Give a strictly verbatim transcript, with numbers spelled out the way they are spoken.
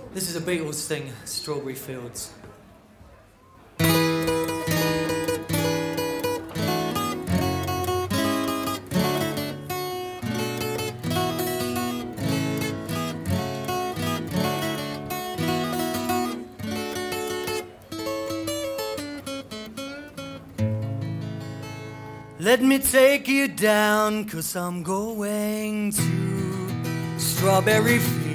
This is a Beatles thing, Strawberry Fields. Let me take you down, 'cause I'm going to Strawberry Fields.